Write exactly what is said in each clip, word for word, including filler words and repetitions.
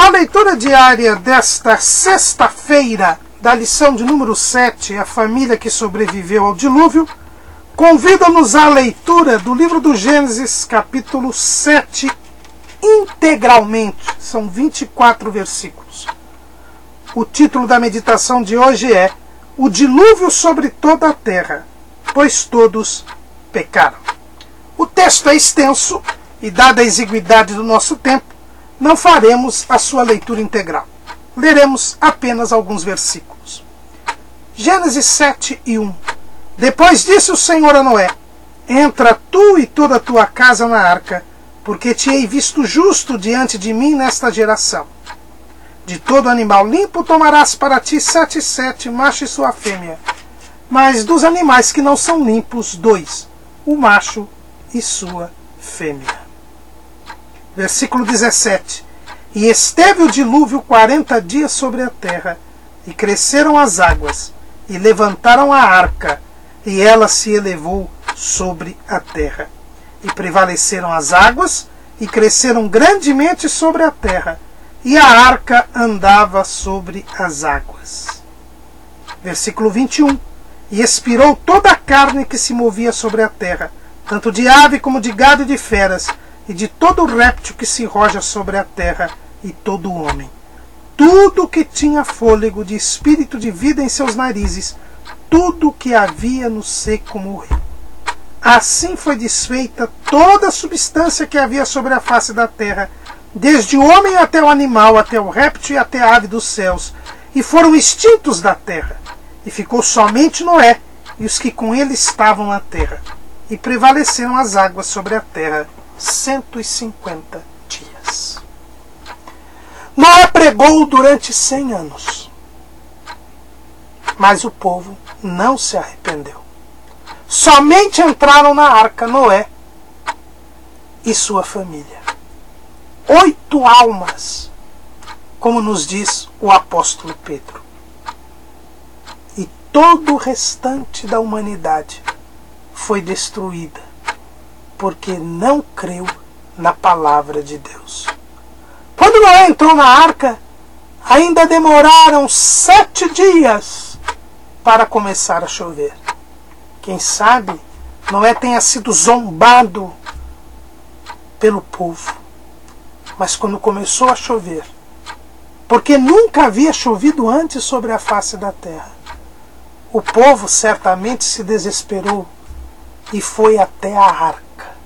A leitura diária desta sexta-feira, da lição de número sete, A Família que Sobreviveu ao Dilúvio, convida-nos à leitura do livro do Gênesis, capítulo sete, integralmente. São vinte e quatro versículos. O título da meditação de hoje é O Dilúvio sobre toda a terra, pois todos pecaram. O texto é extenso e, dada a exiguidade do nosso tempo, não faremos a sua leitura integral. Leremos apenas alguns versículos. Gênesis sete e um. Depois disse o Senhor a Noé: Entra tu e toda a tua casa na arca, porque te hei visto justo diante de mim nesta geração. De todo animal limpo tomarás para ti sete e sete, macho e sua fêmea. Mas dos animais que não são limpos, dois, o macho e sua fêmea. Versículo dezessete. E esteve o dilúvio quarenta dias sobre a terra, e cresceram as águas, e levantaram a arca, e ela se elevou sobre a terra. E prevaleceram as águas, e cresceram grandemente sobre a terra, e a arca andava sobre as águas. Versículo vinte e um. E expirou toda a carne que se movia sobre a terra, tanto de ave como de gado e de feras, e de todo réptil que se roja sobre a terra, e todo homem. Tudo que tinha fôlego de espírito de vida em seus narizes, tudo que havia no seco morreu. Assim foi desfeita toda a substância que havia sobre a face da terra, desde o homem até o animal, até o réptil e até a ave dos céus, e foram extintos da terra. E ficou somente Noé e os que com ele estavam na terra. E prevaleceram as águas sobre a terra cento e cinquenta dias. Noé pregou durante cem anos, mas o povo não se arrependeu. Somente entraram na arca Noé e sua família. Oito almas, como nos diz o apóstolo Pedro. E todo o restante da humanidade foi destruída, porque não creu na palavra de Deus. Quando Noé entrou na arca, ainda demoraram sete dias para começar a chover. Quem sabe Noé tenha sido zombado pelo povo. Mas quando começou a chover, porque nunca havia chovido antes sobre a face da terra, o povo certamente se desesperou e foi até a arca.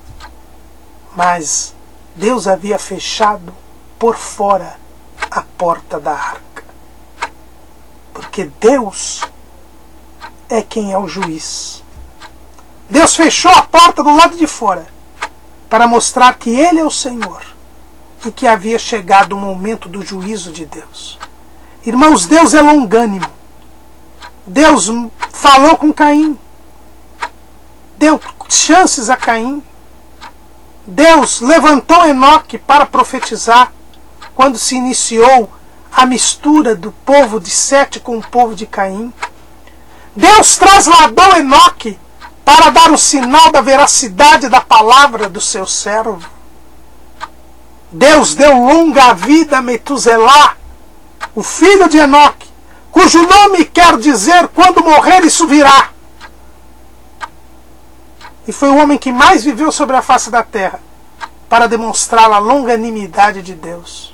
Mas Deus havia fechado por fora a porta da arca. Porque Deus é quem é o juiz. Deus fechou a porta do lado de fora para mostrar que Ele é o Senhor e que havia chegado o momento do juízo de Deus. Irmãos, Deus é longânimo. Deus falou com Caim. Deu chances a Caim. Deus levantou Enoque para profetizar quando se iniciou a mistura do povo de Sete com o povo de Caim. Deus trasladou Enoque para dar o sinal da veracidade da palavra do seu servo. Deus deu longa vida a Metuselá, o filho de Enoque, cujo nome quer dizer quando morrer isso virá. E foi o homem que mais viveu sobre a face da terra para demonstrar a longanimidade de Deus.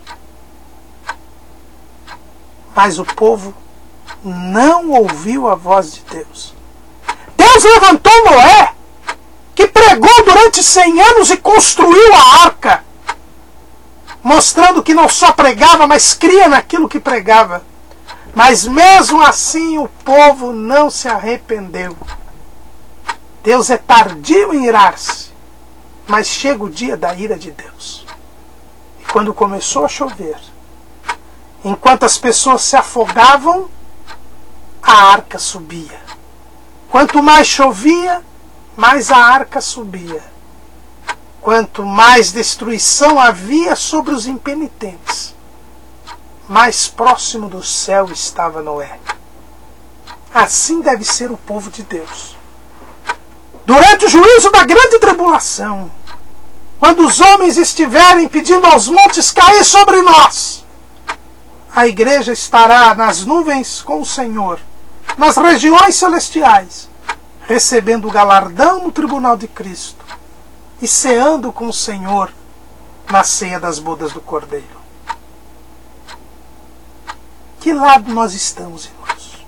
Mas o povo não ouviu a voz de Deus. Deus levantou Noé, que pregou durante cem anos e construiu a arca, mostrando que não só pregava, mas cria naquilo que pregava. Mas mesmo assim o povo não se arrependeu. Deus é tardio em irar-se, mas chega o dia da ira de Deus. E quando começou a chover, enquanto as pessoas se afogavam, a arca subia. Quanto mais chovia, mais a arca subia. Quanto mais destruição havia sobre os impenitentes, mais próximo do céu estava Noé. Assim deve ser o povo de Deus. Durante o juízo da grande tribulação, quando os homens estiverem pedindo aos montes cair sobre nós, a igreja estará nas nuvens com o Senhor, nas regiões celestiais, recebendo o galardão no tribunal de Cristo e ceando com o Senhor na ceia das bodas do Cordeiro. Que lado nós estamos, irmãos?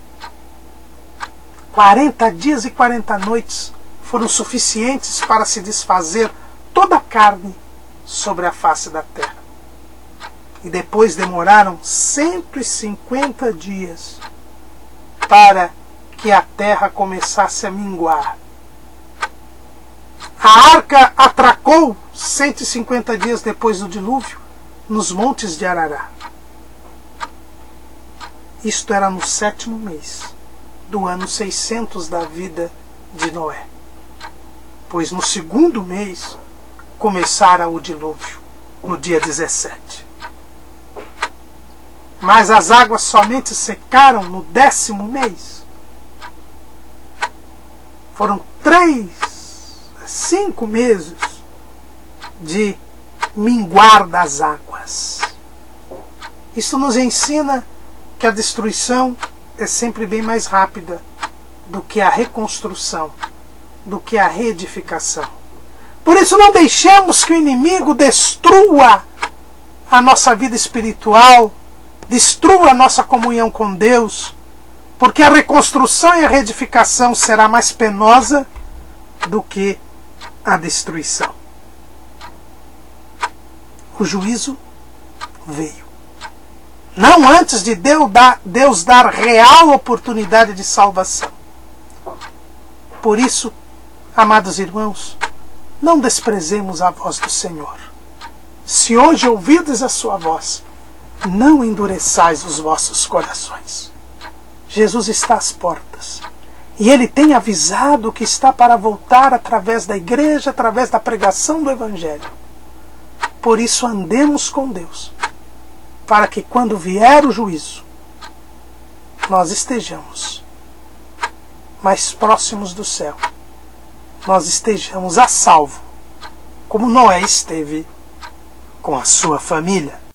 quarenta dias e quarenta noites foram suficientes para se desfazer toda a carne sobre a face da terra. E depois demoraram cento e cinquenta dias para que a terra começasse a minguar. A arca atracou cento e cinquenta dias depois do dilúvio nos montes de Arará. Isto era no sétimo mês do ano seiscentos da vida de Noé. Pois no segundo mês começara o dilúvio, no dia dezessete. Mas as águas somente secaram no décimo mês. Foram três, cinco meses de minguar das águas. Isso nos ensina que a destruição é sempre bem mais rápida do que a reconstrução, do que a reedificação. Por isso não deixemos que o inimigo destrua a nossa vida espiritual, destrua a nossa comunhão com Deus, porque a reconstrução e a reedificação será mais penosa do que a destruição. O juízo veio. Não antes de Deus dar, Deus dar real oportunidade de salvação. Por isso, amados irmãos, não desprezemos a voz do Senhor. Se hoje ouvides a sua voz, não endureçais os vossos corações. Jesus está às portas. E Ele tem avisado que está para voltar através da igreja, através da pregação do Evangelho. Por isso andemos com Deus, para que quando vier o juízo, nós estejamos mais próximos do céu. Nós estejamos a salvo, como Noé esteve com a sua família.